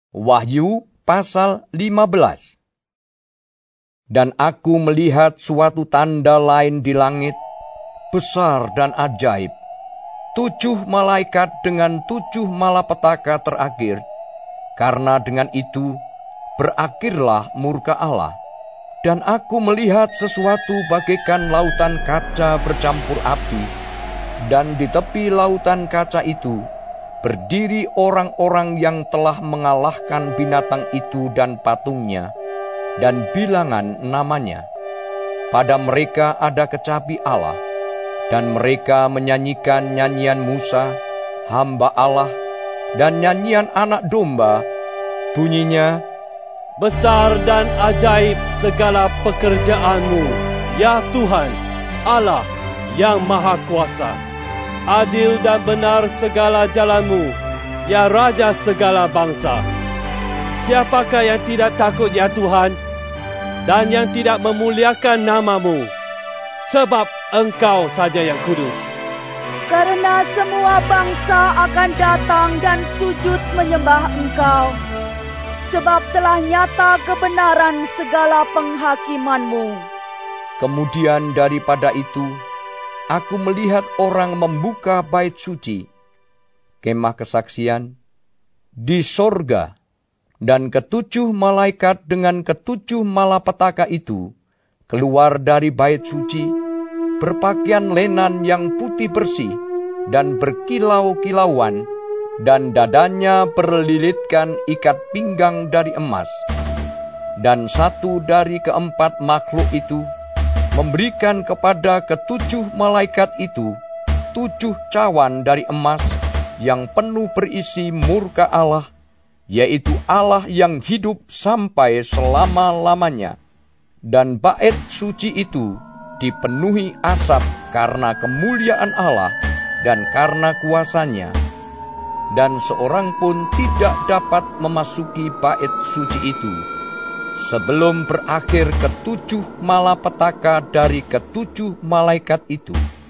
Wahyu pasal 15. Dan aku melihat suatu tanda lain di langit, besar dan ajaib. 7 malaikat dengan 7 malapetaka terakhir, karena dengan itu berakhirlah murka Allah. Dan aku melihat sesuatu bagaikan lautan kaca bercampur api, dan di tepi lautan kaca itu berdiri orang-orang yang telah mengalahkan binatang itu dan patungnya, dan bilangan namanya. Pada mereka ada kecapi Allah, dan mereka menyanyikan nyanyian Musa, hamba Allah, dan nyanyian anak domba. Bunyinya, besar dan ajaib segala pekerjaanmu, ya Tuhan, Allah yang Maha Kuasa. Adil dan benar segala jalanmu, ya Raja segala bangsa. Siapakah yang tidak takut, ya Tuhan, dan yang tidak memuliakan namamu? Sebab Engkau saja yang kudus. Karena semua bangsa akan datang dan sujud menyembah Engkau, sebab telah nyata kebenaran segala penghakimanmu. Kemudian daripada itu, aku melihat orang membuka bait suci, kemah kesaksian, di sorga, dan ke-7 malaikat dengan ke-7 malapetaka itu keluar dari bait suci, berpakaian lenan yang putih bersih dan berkilau-kilauan, dan dadanya berlilitkan ikat pinggang dari emas. Dan satu dari ke-4 makhluk itu memberikan kepada ke-7 malaikat itu 7 cawan dari emas yang penuh berisi murka Allah, yaitu Allah yang hidup sampai selama-lamanya. Dan bait suci itu dipenuhi asap karena kemuliaan Allah dan karena kuasanya. Dan seorang pun tidak dapat memasuki bait suci itu sebelum berakhir ke-7 malapetaka dari ke-7 malaikat itu.